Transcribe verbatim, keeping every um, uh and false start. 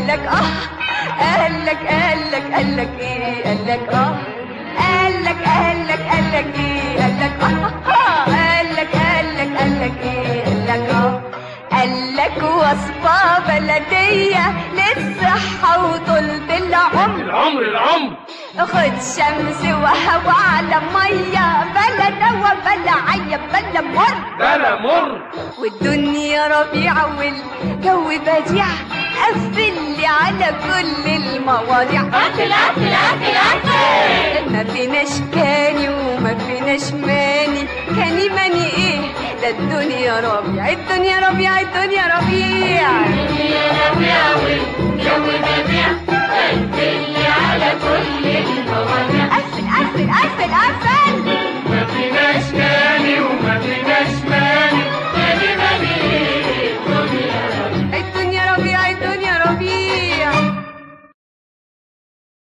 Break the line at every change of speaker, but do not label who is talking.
قالك اه قالك قالك قالك ايه قالك اه قالك قالك قالك ايه قالك اه قالك قالك قالك ايه قالك اه قالك وصفة بلدية للصحة وطولة العمر
العمر العمر
خد شمس وهوا على مية بلا دوا بلا عيب بلا مر
بلا مر
والدنيا ربيعة والجو بديع قفل لي على كل المواضيع
قفل قفل قفل قفل
ما فيناش كاني وما فيناش ماني كاني ماني ايه ده الدنيا ربيع الدنيا ربيع الدنيا ربيع
الدنيا ربيع والجو بديع قفل لي على كل المواضيع
قفل قفل قفل قفل
ما فيناش